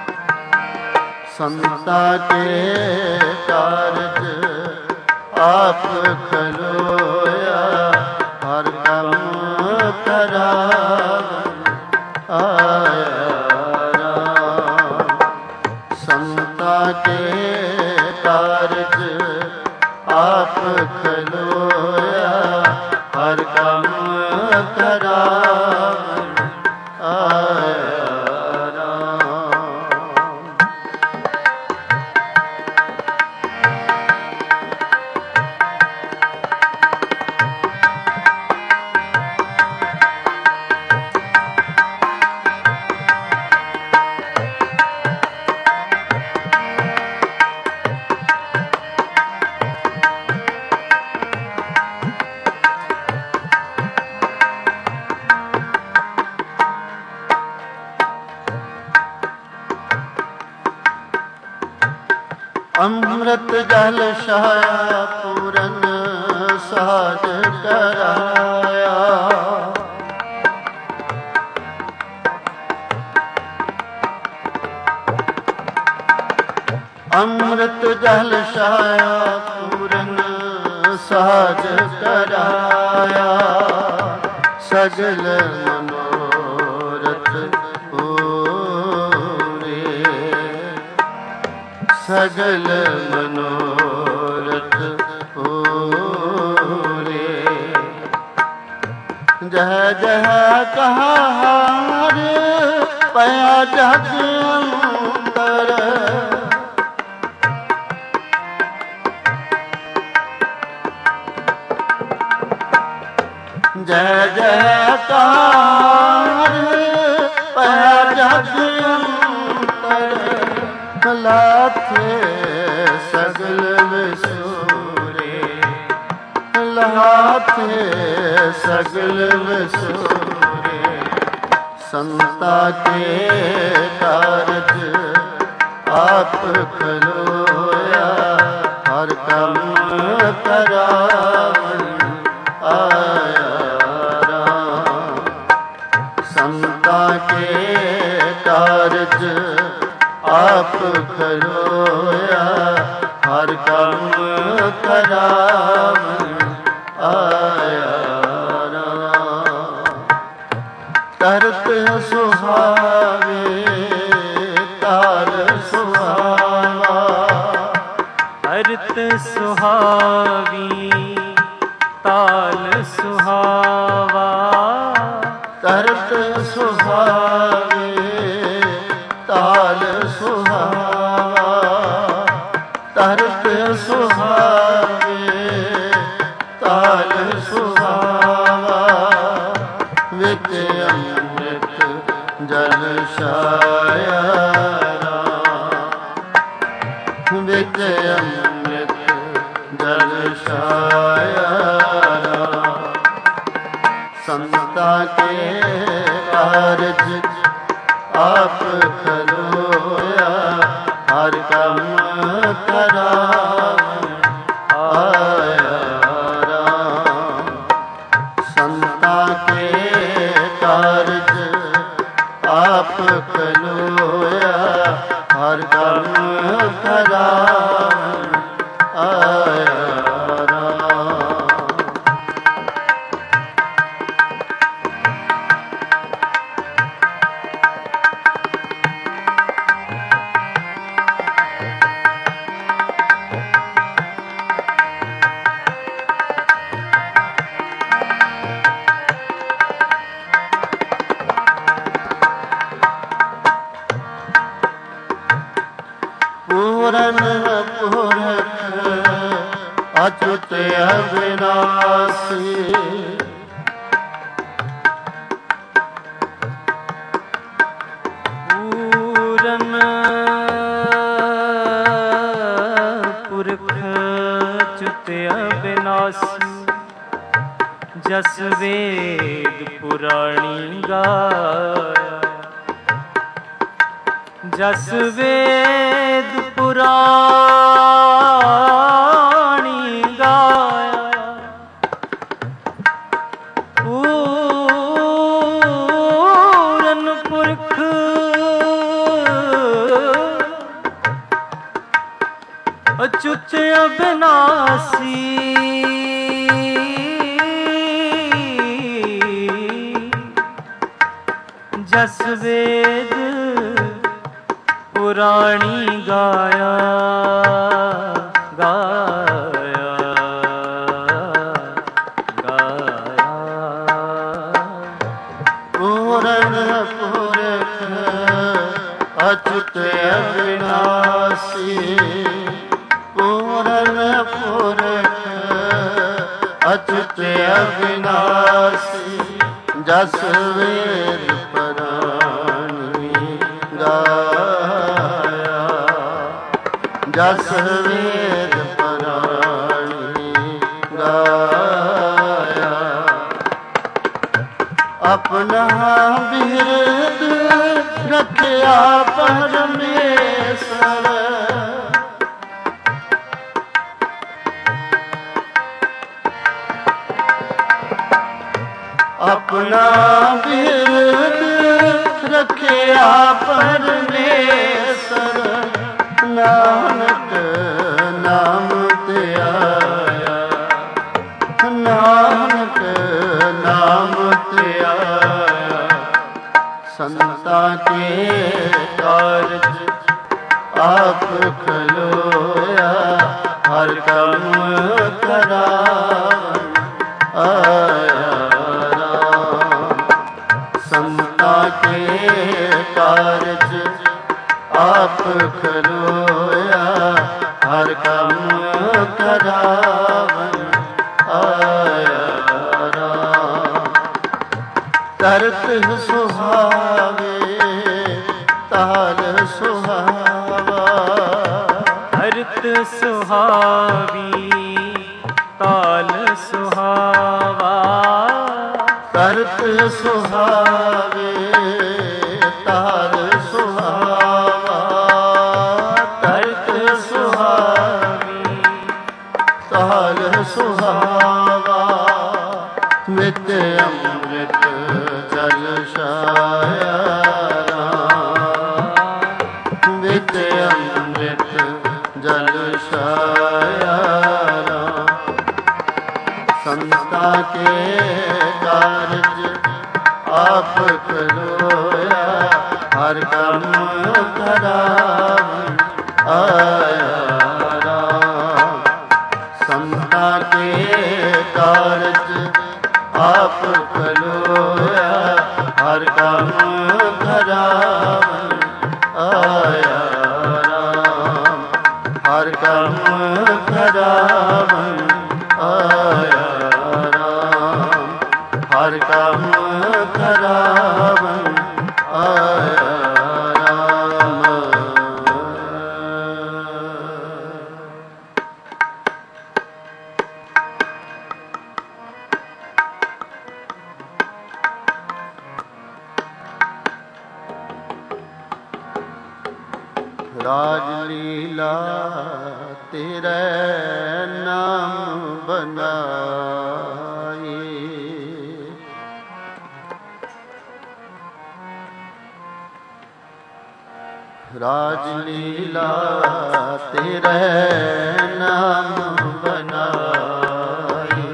ਸੰਤਾਂ ਕੇ ਕਾਰਜ ਆਪ ਖਲੋਇਆ, ਹਰ ਕੰਮ ਕਰਾਵਣ ਆਇਆ ਰਾਮ। ਸੰਤਾਂ ਕੇ ਕਾਰਜ ਆਪ ਖਲੋਇਆ, ਹਰ ਕੰਮ ਕਰਾਵਣ ਆਇਆ ਰਾਮ। ਅੰਮ੍ਰਿਤ ਜਲ ਛਾਇਆ ਪੂਰਨ ਸਾਜ ਕਰਾਇਆ। ਅੰਮ੍ਰਿਤ ਜਲ ਛਾਇਆ ਪੂਰਨ ਸਾਜ ਕਰਾਇਆ। ਸਗਲ ਮਨੋਰਥ ਪੂਰੇ, ਸਗਲ ਮਨੋਰਥ ਜਹ ਜਹ ਕਹਾਰ ਪਿਆ ਜਗ ਅੰਦਰ। ਜੈ ਜੈਕਾਰ ਪਿਆ ਜਗ ਅੰਤਰ। ਲਾਥੇ ਸਗਲ ਵਿਸੂਰੇ, ਲਾਥੇ ਸਗਲ ਵਿਸੂਰੇ। ਸੰਤਾ ਕੇ ਕਾਰਜ ਆਪ ਖਲੋਇਆ, ਹਰ ਕੰਮ ਕਰਾਵਨ ਆਇਆ ਰਾਮ। ਸੰਤਾ ਕੇ ਕਾਰਜ ਆਪ ਖਲੋਇਆ, ਹਰ ਕੰਮ ਕਰਾਵਨ ਆਇਆ ਰਾਮ। ਕਰਤ ਸੁਹਾਵੇ ਤਾਰ ਸੁਹਾਵਾ, ਕਰਤ ਸੁਹਾਵੀ ਤਾਲ ਸੁਹਾਵਾ। ਕਰਤ ਸੁਹਾਵੇ ਤਾਲ ਸੁਹਾਵਾ, ਕਰਤ ਸੁਹਾਵੇ ਤਾਲ ਸੁਹਾਵਾ। ਵਿੱਚ ਅੰਮ੍ਰਿਤ ਜਲ ਛਾਇਆ ਰਾਮ, ਵਿੱਚ ਅੰਮ੍ਰਿਤ ਜਲ ਛਾਇਆ ਰਾਮ। ਸੰਤਾ ਕੇ ਕਾਰਜ ਆਪ ਖਲੋਇਆ, ਹਰ ਕੰਮ ਕਰਾਵਨ ਆਇਆ ਰਾਮ। ਸੰਤਾ ਕੇ ਕਾਰਜ ਆਪ ਖਲੋਇਆ, ਹਰ ਕੰਮ ਕਰਾਵਨ ਆਇਆ ਰਾਮ। ਪੂਰਨ ਪੁਰਖ ਅਚੁਤ ਅਵਿਨਾਸੀ, ਪੂਰਨ ਪੁਰਖ ਅਚੁਤ ਅਵਿਨਾਸੀ। ਜਸ ਵੇਦ ਪੁਰਾਣੀ ਗਾਇਆ, ਜਸ ਵੇਦ ਪੁਰਾਣੀ ਗਾਇਆ। ਪੂਰਨ ਪੁਰਖ ਅਚੁੱਤ ਅਬਿਨਾਸੀ। ਜਸ ਵੇਦ ਪੁਰਾਣੀ ਗਾਇਆ, ਗਾਇਆ, ਗਾਇਆ। ਪੂਰਨ ਪੁਰਖ ਅਚੁਤ ਅਵਿਨਾਸੀ, ਪੂਰਨ ਪੁਰਖ ਅਚੁਤ ਅਵਿਨਾਸੀ। ਜਸ ਵੇਦ ਪੁਰਾਣੀ ਗਾਇਆ, ਜਸ ਵੇਦ ਪੁਰਾਣੀ ਗਾਇਆ। ਆਪਣਾ ਬਿਰਦ ਰੱਖਿਆ ਪਰਮੇਸ਼ਰ, ਆਪਣਾ ਬਿਰਦ ਰੱਖਿਆ ਪਰਮੇਸ਼ਰ। ਨਾਨਕ ਨਾਮ ਤੇ ਆਇਆ, ਨਾਨਕ ਨਾਮ ਤੇ ਆਇਆ। ਸੰਤਾ ਕੇ ਕਾਰਜ ਆਪ ਖਲੋਇਆ, ਹਰ ਕੰਮ ਕਰਾਵਨ ਆਇਆ ਰਾਮ। करावन आया राम। करत सुहावे ताल सुहावा, करत सुहावी ताल सुहावा, करत सुहावे ताल सुहावा, करत सुहावी ताल सुहावा। नित अमृत जल छाया राम, नित अमृत जल छाया राम। संता के कारज आप करोया, हर काम करावन आया राम। संता के कारज आप करोया, हर काम करावन आया राम। हर काम करावन आया राम। हर काम करावन आया राम। राजलीला तेरे नाम बनाए, राजलीला तेरे नाम बनाए,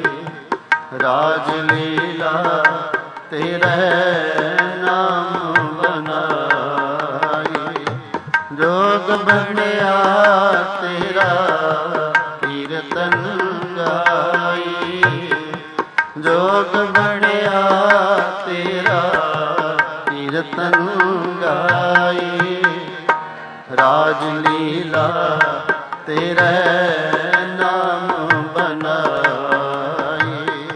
राजलीला तेरे नाम बनाए। जोग बढ़िया तेरा कीर्तन गाई, जोग बढ़िया तेरा कीर्तन गाई। राजलीला तेरे नाम बनाई,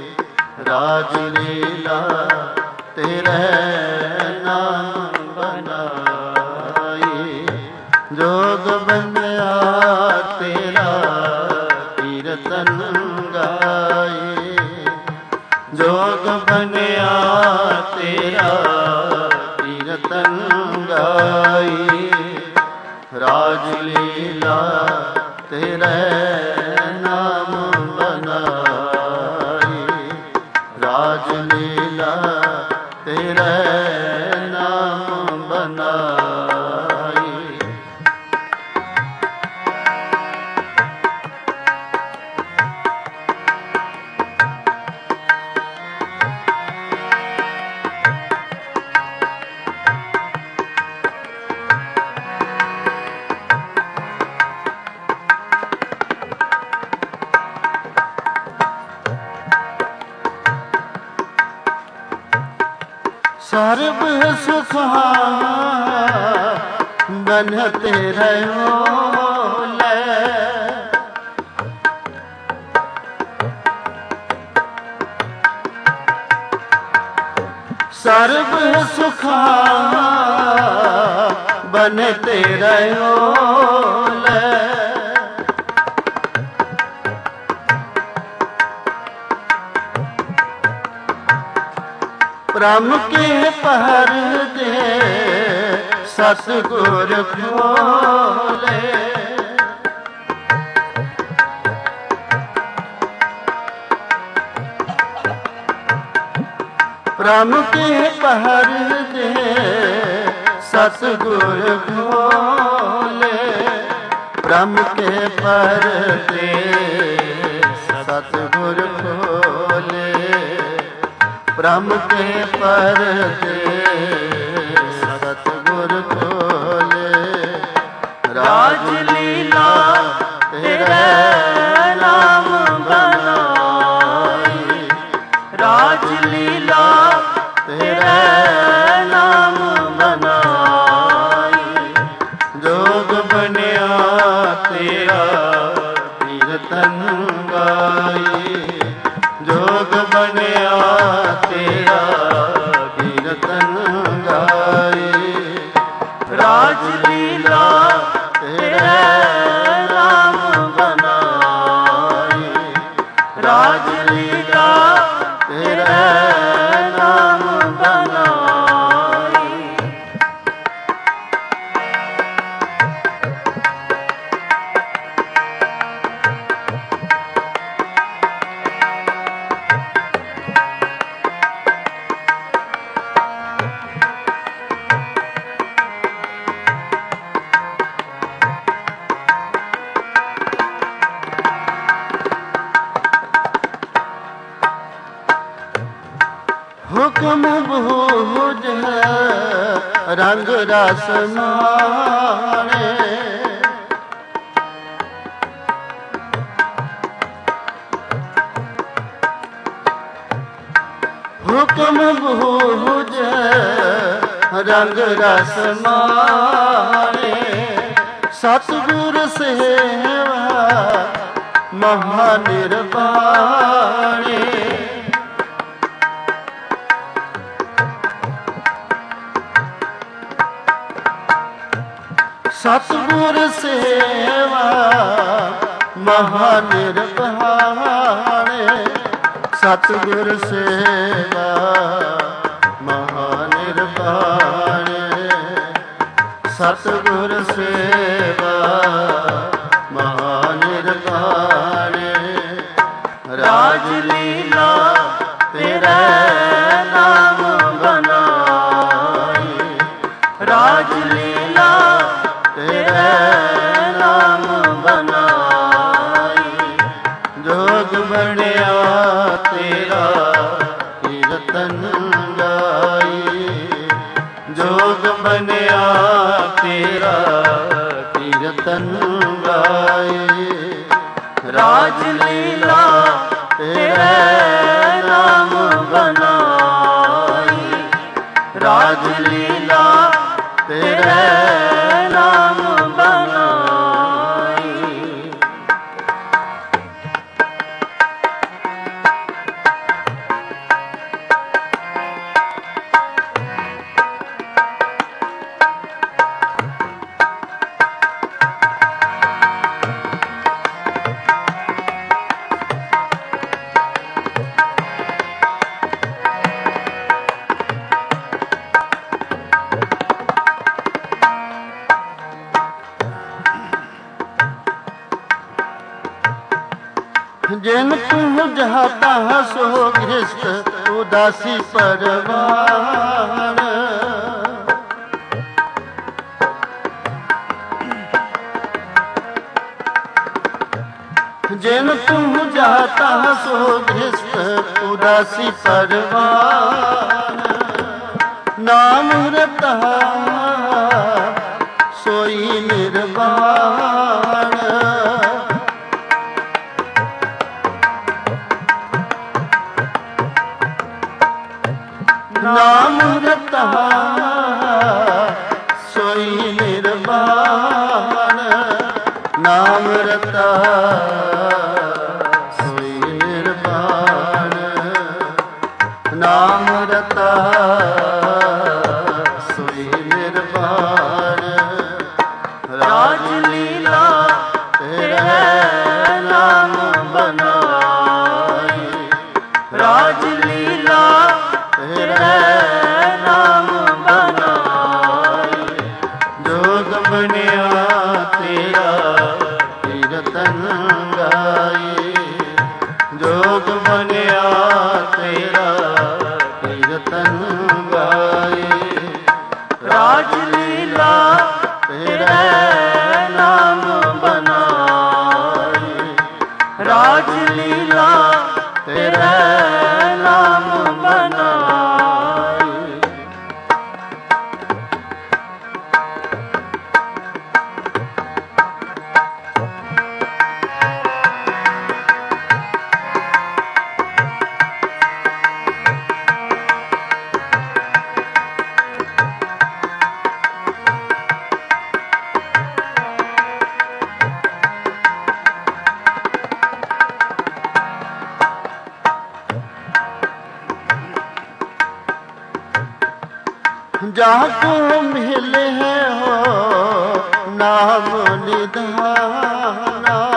राजलीला तेरे नाम बनाई। जोग बनया तेरा कीर्तन गाए, जोग बनया तेरा कीर्तन गाए। राजलीला तेरे नाम बनाई, राजलीला तेरे नाम बनाई। सर्ब सुखा बनते रहो ले, सर्ब सुखा बनते रहो ले। ब्रह्म के पर्दे सतगुर खोले, ब्रह्म के पर्दे सतगुर खोले, ब्रह्म के पर्दे सतगुर खोले, ब्रह्म के पर्दे सतगुर खोले। राजलीला तेरे नाम बनाई, राजलीला तेरे नाम बनाई। जोग बनया तेरा ਕੀਰਤਨ ਗਾਈ, ਜੋਗ ਬਣਿਆ ਤੇਰਾ ਕੀਰਤਨ ਗਾਈ। ਰਾਜ ਲੀਲਾ ਤੇਰੇ ਨਾਮ ਬਨਾਈ, ਰਾਜ ਲੀਲਾ ਤੇਰੇ ਨਾਮ ਬਨਾਈ। ਹੁਕਮ ਬੂਝ ਰੰਗ ਰਸ ਮਾਣੇ, ਹੁਕਮ ਬੂਝ ਰੰਗ ਰਸ ਮਾਣੇ। ਸਤਿਗੁਰ ਸੇਵਾ ਮਹਾ ਨਿਰਵਾਣੇ, ਸਤਿਗੁਰ ਸੇਵਾ ਮਹਾ ਨਿਰਵਾਣੇ। ਸਤਿਗੁਰ ਸੇਵਾ ਮਹਾ ਨਿਰਵਾਣੇ, ਸਤਿਗੁਰ ਸੇਵਾ ਮਹਾ ਨਿਰਵਾਣੇ। ਰਾਜ ਲੀਲਾ ਤੇਰੇ ਨਾਮ ਬਨਾਈ, ਰਾਜ ਲੀਲਾ ਤੇਰੇ ਨਾਮ ਬਨਾਈ। ਜੋਗ ਬਣਿਆ ਤੇਰਾ ਕੀਰਤਨ ਗਾਈ, ਜੋਗ ਬਣਿਆ ਤੇਰਾ ਕੀਰਤਨ ਗਾਈ। ਰਾਜ ਲੀਲਾ ਤੇਰੇ ਨਾਮ ਬਨਾਈ, ਰਾਜ ਲੀਲਾ ਤੇਰੇ ਨਾਮ ਬਨਾਈ। ਜਿਨ ਤੂੰ ਜਾਤਾ ਸੋ ਗ੍ਰਸਤ ਉਦਾਸੀ ਪਰਵਾਨ। ਜਿਨ ਤੂੰ ਜਾਤਾ ਸੋ ਗ੍ਰਸਤ ਉਦਾਸੀ ਪਰਵਾਨ। ਨਾਮ ਰਤਾ ਸੋਈ ਨਿਰਵਾਣ। ਨਾਮ ਰਤਾ ਸੋਈ ਨਿਰਵਾਣ। ਨਾਮ ਰਤਾ ਸੋਈ ਨਿਰਵਾਣ। ਨਾਮ ਰਤਾ ਸੋਈ ਨਿਰਵਾਣ। ਰਾਜ ਲੀਲਾ ਤੇਰੇ ਨਾਮ ਬਨਾਈ, ਰਾਜ ਲੀਲਾ ਤੇਰੇ ਨਾਮ ਬਨਾਈ। ਜੋਗ ਬਣਿਆ ਤੇਰਾ ਕੀਰਤਨ ਗਾਈ, ਜੋਗ ਬਣਿਆ ਤੇਰਾ ਕੀਰਤਨ ਗਾਈ। ਰਾਜ ਲੀਲਾ ਤੇਰੇ ਨਾਮ ਬਨਾਈ, ਰਾਜ ਲੀਲਾ ਤੇਰੇ ਨਾਮ ਬਨਾਈ। जाको मिले हो नाम निधाना।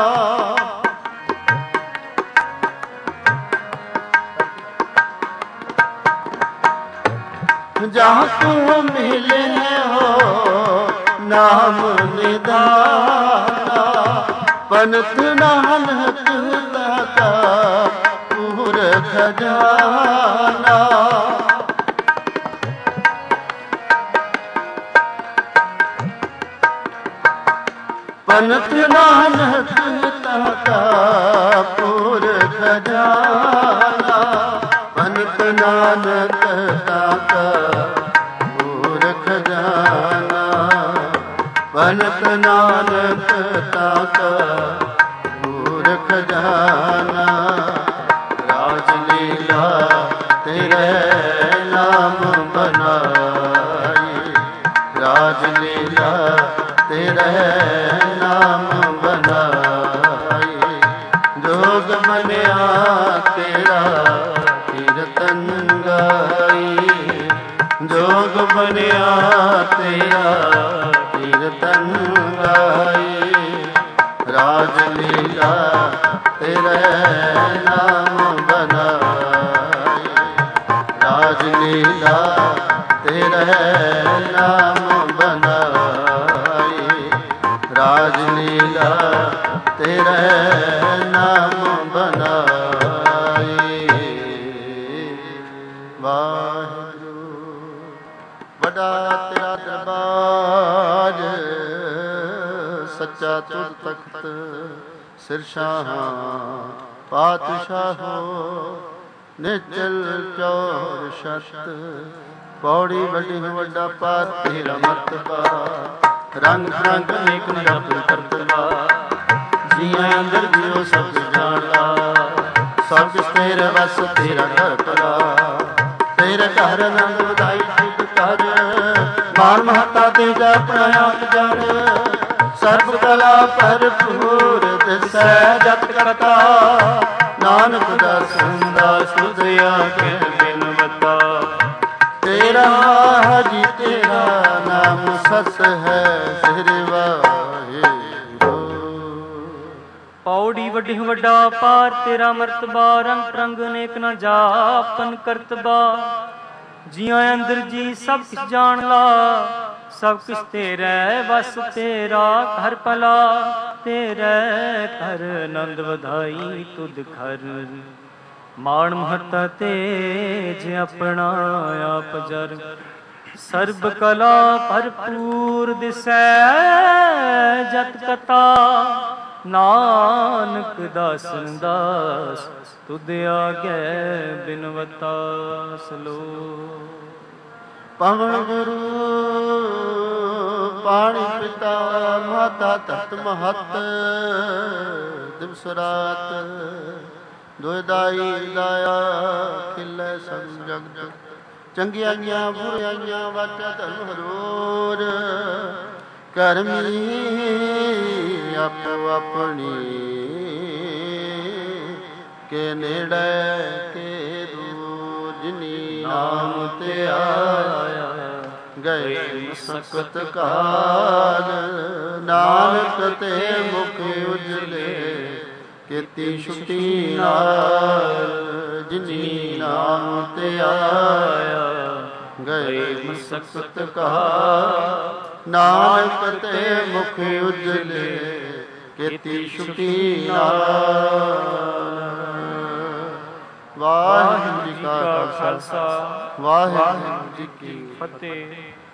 जाको मिले हो नाम निधाना। पंथ नानक दाता पूर खजाना। पंथ नानक दाता पूर खजाना। पंथ नानक दाता पूर खजाना। पंथ नानक दाता पूर खजाना। राजलीला तेरे नाम बनाई। राजलीला तेरे नाम बनाई। जोग बनिया तेरा कीर्तन गाई। जोग बनिया तेरा कीर्तन गाई। राजलीला तेरे नाम बनाई। राजलीला तेरे नाम बनाई। राजलीला तेरे नाम बनाई। वाहिगुरू वड्डा तेरा दरबार। सच्चा तुर तख्त सिरशाह पातशाहो। निचल चौर शत पौड़ी वड्डी वड्डा पार तेरा मरतबा। रंग रंग अनेक निरंतर करतबा। जियां अंदर जियो सब जाना। सब किस तेरे बस तेरा घर भला। तेरे घर नंद ਵਧਾਈ ਤੁਧ ਕਰ। ਮਾਨ ਮਹਤਾ ਤੇਜਾ ਆਪਣਾ ਆਪ ਜਗ। ਸਰਬ ਕਲਾ ਭਰਪੂਰ ਦਿਸੈ ਜਤ ਕਰਤਾ। ਨਾਨਕ ਦਾਸਨ ਦਾਸ ਤੁਧਿਆ ਕੇ ਬਿਨਵਤਾ। तेरा हरि तेरा नाम सत है सिर वाहिगुरू। ਪੌੜੀ ਵੱਡੀ ਵੱਡਾ ਪਾਰ ਤੇਰਾ ਮਰਤਬਾ। ਰੰਗ ਰੰਗ ਅਨੇਕ ਨਾ ਜਾਪਨ ਕਰਤਬਾ। ਜੀਆਂ ਅੰਦਰ ਜੀ ਸਭ ਕਿਛ ਜਾਣ ਲਾ। ਸਭ ਕਿਛ ਤੇਰੇ ਵਸ ਤੇਰਾ ਘਰ ਭਲਾ। ਤੇਰੇ ਘਰ ਆਨੰਦ ਵਧਾਈ ਤੁਧ ਘਰ। ਮਾਣ ਮਹੱਤਾ ਤੇਜ ਆਪਣਾ ਆਪ ਜਰ। ਸਰਬ ਕਲਾ ਭਰਪੂਰ ਦਿਸੈ ਜਤ ਕਤਾ। ਨਾਨਕ ਦਾਸਨ ਦਾਸ ਤੁਧ ਆਗੇ ਬਿਨਵਤਾ। ਸਲੋਕ ਪਵਨ ਗੁਰੂ ਪਾਣੀ ਪਿਤਾ ਮਾਤਾ ਤਤ ਮਹਤ। ਦਿਵਸ ਰਾਤ ਦੁਇ ਦਾਈ ਦਾਇਆ ਖਿਲੇ ਸਭ ਜਗਤ। ਚੰਗਿਆਈਆਂ ਬੁਰਾਈਆਂ ਵਾਟਾ ਧਰਮ ਹਰੋਰ। ਕਰਮੀ ਆਪੋ ਆਪਣੀ ਕੇ ਨੇੜੇ ਕੇ ਦੂਰ। ਜਿਨੀ ਨਾਮ ਤੇ ਆਇਆ ਗਏ ਸਕਤ ਕਾਲ। ਨਾਨਕ ਤੇ ਮੁਖ ਉਜਲੇ ਕੀਤੀ ਛੁੱਟੀ ਨਾਲ। ਜਿਨੀ ਨਾਮ ਤੇ ਆਇਆ ਗਏ ਮਸਕਤ ਕਾਲ। ਨਾਨਕ ਤੇ ਮੁਖ ਉਜਲੇ ਕੀਤੀ ਛੁੱਟੀ ਨਾਲ। ਵਾਹਿਗੁਰੂ ਜੀ ਕਾ ਖਾਲਸਾ ਵਾਹਿਗੁਰੂ ਜੀ ਕੀ ਫਤਿਹ।